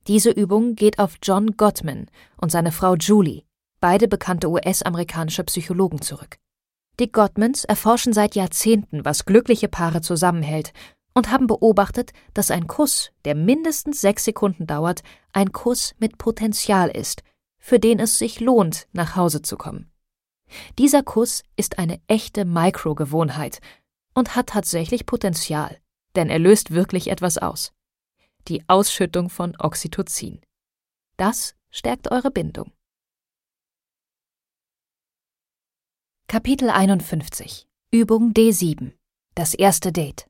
Diese Übung geht auf John Gottman und seine Frau Julie, beide bekannte US-amerikanische Psychologen, zurück. Die Gottmans erforschen seit Jahrzehnten, was glückliche Paare zusammenhält, und haben beobachtet, dass ein Kuss, der mindestens 6 Sekunden dauert, ein Kuss mit Potenzial ist, für den es sich lohnt, nach Hause zu kommen. Dieser Kuss ist eine echte Mikrogewohnheit und hat tatsächlich Potenzial, denn er löst wirklich etwas aus. Die Ausschüttung von Oxytocin. Das stärkt eure Bindung. Kapitel 51. Übung D7. Das erste Date.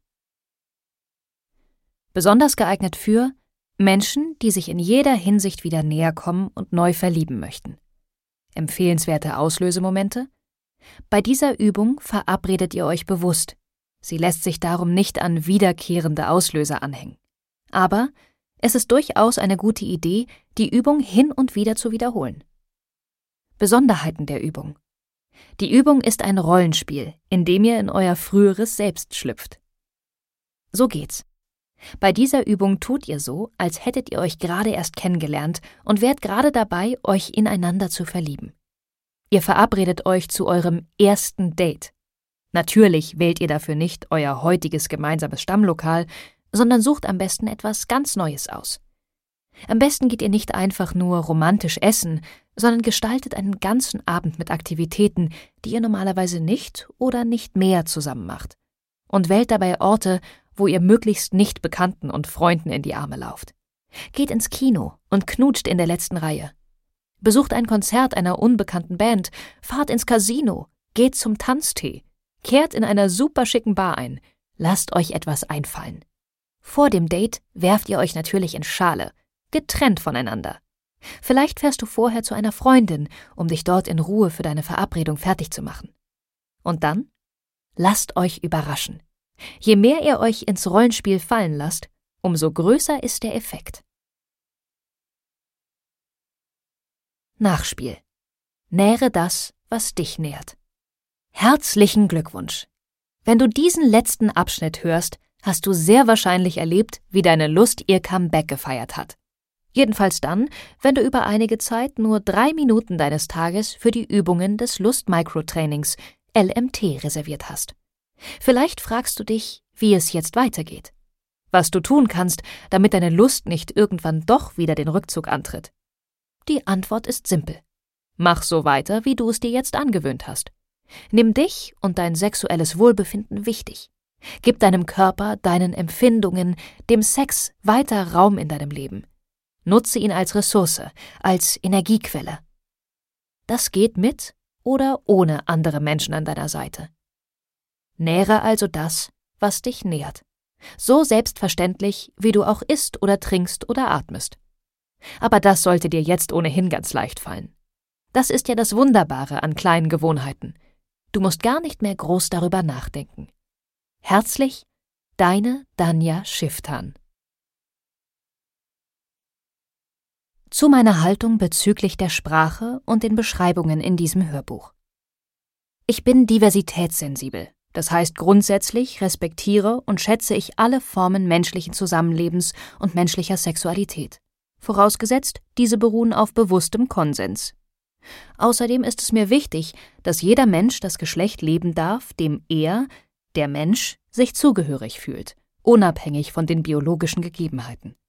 Besonders geeignet für Menschen, die sich in jeder Hinsicht wieder näher kommen und neu verlieben möchten. Empfehlenswerte Auslösemomente? Bei dieser Übung verabredet ihr euch bewusst. Sie lässt sich darum nicht an wiederkehrende Auslöser anhängen. Aber es ist durchaus eine gute Idee, die Übung hin und wieder zu wiederholen. Besonderheiten der Übung. Die Übung ist ein Rollenspiel, in dem ihr in euer früheres Selbst schlüpft. So geht's. Bei dieser Übung tut ihr so, als hättet ihr euch gerade erst kennengelernt und wärt gerade dabei, euch ineinander zu verlieben. Ihr verabredet euch zu eurem ersten Date. Natürlich wählt ihr dafür nicht euer heutiges gemeinsames Stammlokal, sondern sucht am besten etwas ganz Neues aus. Am besten geht ihr nicht einfach nur romantisch essen, sondern gestaltet einen ganzen Abend mit Aktivitäten, die ihr normalerweise nicht oder nicht mehr zusammen macht. Und wählt dabei Orte, wo ihr möglichst nicht Bekannten und Freunden in die Arme lauft. Geht ins Kino und knutscht in der letzten Reihe. Besucht ein Konzert einer unbekannten Band, fahrt ins Casino, geht zum Tanztee, kehrt in einer super schicken Bar ein, lasst euch etwas einfallen. Vor dem Date werft ihr euch natürlich in Schale, getrennt voneinander. Vielleicht fährst du vorher zu einer Freundin, um dich dort in Ruhe für deine Verabredung fertig zu machen. Und dann? Lasst euch überraschen. Je mehr ihr euch ins Rollenspiel fallen lasst, umso größer ist der Effekt. Nachspiel. Nähre das, was dich nährt. Herzlichen Glückwunsch! Wenn du diesen letzten Abschnitt hörst, hast du sehr wahrscheinlich erlebt, wie deine Lust ihr Comeback gefeiert hat. Jedenfalls dann, wenn du über einige Zeit nur 3 Minuten deines Tages für die Übungen des Lust-Microtrainings LMT reserviert hast. Vielleicht fragst du dich, wie es jetzt weitergeht. Was du tun kannst, damit deine Lust nicht irgendwann doch wieder den Rückzug antritt. Die Antwort ist simpel. Mach so weiter, wie du es dir jetzt angewöhnt hast. Nimm dich und dein sexuelles Wohlbefinden wichtig. Gib deinem Körper, deinen Empfindungen, dem Sex weiter Raum in deinem Leben. Nutze ihn als Ressource, als Energiequelle. Das geht mit oder ohne andere Menschen an deiner Seite. Nähre also das, was dich nährt. So selbstverständlich, wie du auch isst oder trinkst oder atmest. Aber das sollte dir jetzt ohnehin ganz leicht fallen. Das ist ja das Wunderbare an kleinen Gewohnheiten. Du musst gar nicht mehr groß darüber nachdenken. Herzlich, deine Danja Schifftan. Zu meiner Haltung bezüglich der Sprache und den Beschreibungen in diesem Hörbuch. Ich bin diversitätssensibel. Das heißt, grundsätzlich respektiere und schätze ich alle Formen menschlichen Zusammenlebens und menschlicher Sexualität. Vorausgesetzt, diese beruhen auf bewusstem Konsens. Außerdem ist es mir wichtig, dass jeder Mensch das Geschlecht leben darf, dem er, der Mensch, sich zugehörig fühlt, unabhängig von den biologischen Gegebenheiten.